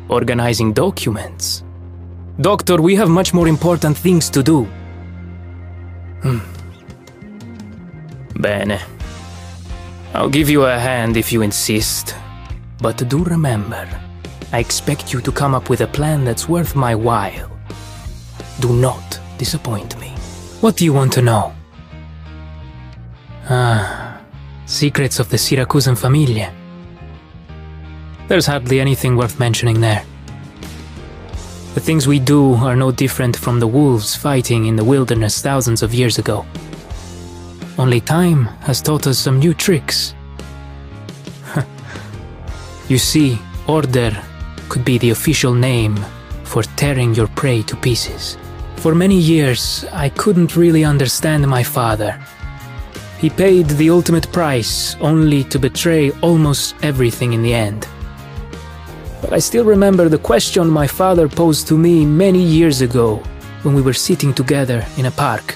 organizing documents. Doctor, we have much more important things to do. Bene. I'll give you a hand if you insist. But do remember, I expect you to come up with a plan that's worth my while. Do not disappoint me. What do you want to know? Secrets of the Syracusan famiglia. There's hardly anything worth mentioning there. The things we do are no different from the wolves fighting in the wilderness thousands of years ago. Only time has taught us some new tricks. You see, order could be the official name for tearing your prey to pieces. For many years, I couldn't really understand my father. He paid the ultimate price, only to betray almost everything in the end. But I still remember the question my father posed to me many years ago when we were sitting together in a park.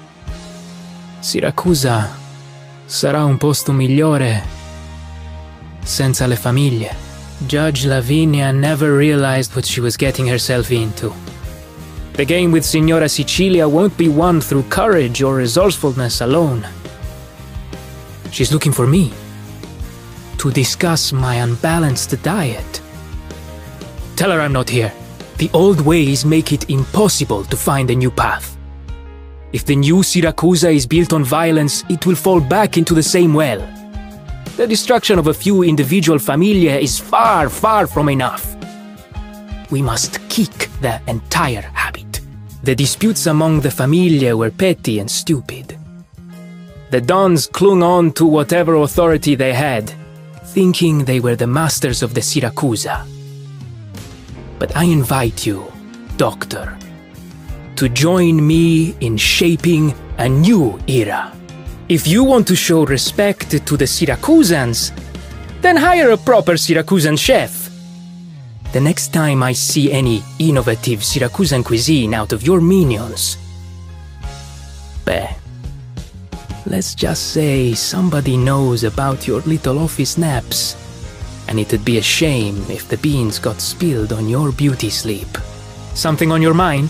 Siracusa sarà un posto migliore senza le famiglie. Judge Lavinia never realized what she was getting herself into. The game with Signora Sicilia won't be won through courage or resourcefulness alone. She's looking for me to discuss my unbalanced diet. Tell her I'm not here. The old ways make it impossible to find a new path. If the new Siracusa is built on violence, it will fall back into the same well. The destruction of a few individual familia is far, far from enough. We must kick the entire habit. The disputes among the familia were petty and stupid. The dons clung on to whatever authority they had, thinking they were the masters of the Siracusa. But I invite you, Doctor, to join me in shaping a new era. If you want to show respect to the Syracusans, then hire a proper Syracusan chef. The next time I see any innovative Syracusan cuisine out of your minions, let's just say somebody knows about your little office naps, and it'd be a shame if the beans got spilled on your beauty sleep. Something on your mind?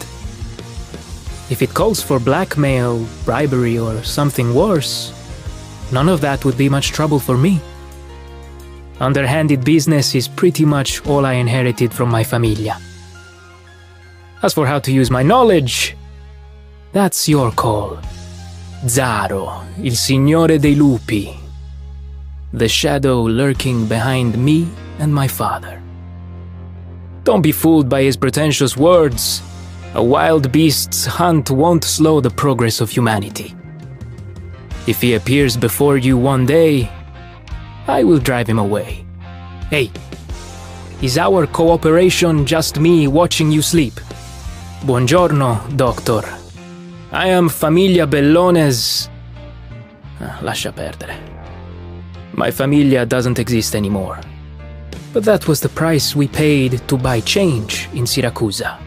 If it calls for blackmail, bribery, or something worse, none of that would be much trouble for me. Underhanded business is pretty much all I inherited from my familia. As for how to use my knowledge, that's your call. Zaro, il Signore dei Lupi. The shadow lurking behind me and my father. Don't be fooled by his pretentious words. A wild beast's hunt won't slow the progress of humanity. If he appears before you one day, I will drive him away. Hey, is our cooperation just me watching you sleep? Buongiorno, Doctor. I am Famiglia Bellone's... lascia perdere. My familia doesn't exist anymore. But that was the price we paid to buy change in Siracusa.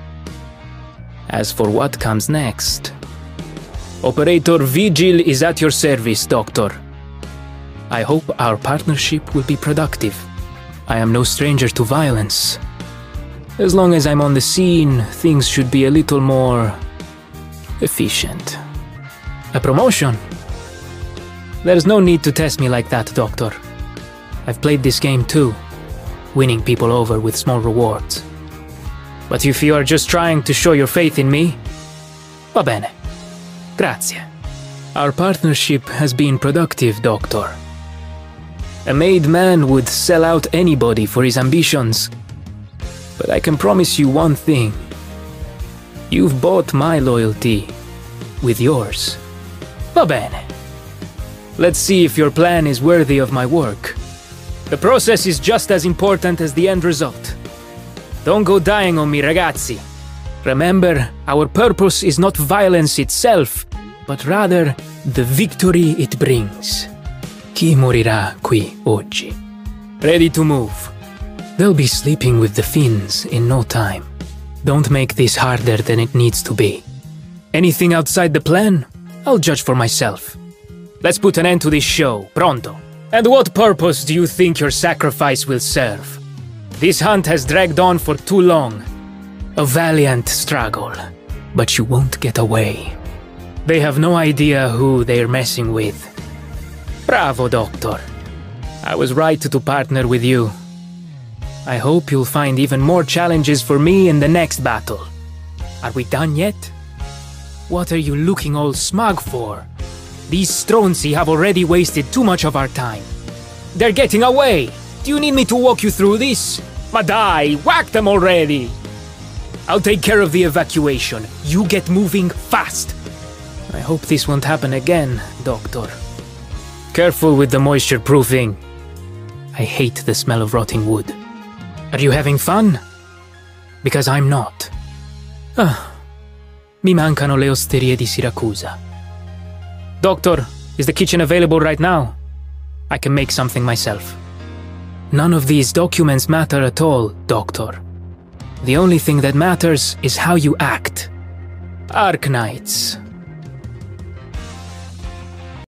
As for what comes next... Operator Vigil is at your service, Doctor. I hope our partnership will be productive. I am no stranger to violence. As long as I'm on the scene, things should be a little more... efficient. A promotion? There's no need to test me like that, Doctor. I've played this game too, winning people over with small rewards. But if you are just trying to show your faith in me, va bene. Grazie. Our partnership has been productive, Doctor. A made man would sell out anybody for his ambitions. But I can promise you one thing. You've bought my loyalty with yours. Va bene. Let's see if your plan is worthy of my work. The process is just as important as the end result. Don't go dying on me, ragazzi. Remember, our purpose is not violence itself, but rather the victory it brings. Chi morirà qui oggi? Ready to move. They'll be sleeping with the Finns in no time. Don't make this harder than it needs to be. Anything outside the plan, I'll judge for myself. Let's put an end to this show, pronto. And what purpose do you think your sacrifice will serve? This hunt has dragged on for too long. A valiant struggle, but you won't get away. They have no idea who they're messing with. Bravo, Doctor. I was right to partner with you. I hope you'll find even more challenges for me in the next battle. Are we done yet? What are you looking all smug for? These Stronzi have already wasted too much of our time. They're getting away! Do you need me to walk you through this? Madai, whack them already! I'll take care of the evacuation. You get moving fast. I hope this won't happen again, Doctor. Careful with the moisture proofing. I hate the smell of rotting wood. Are you having fun? Because I'm not. Mi mancano le osterie di Siracusa. Doctor, is the kitchen available right now? I can make something myself. None of these documents matter at all, Doctor. The only thing that matters is how you act. Arknights.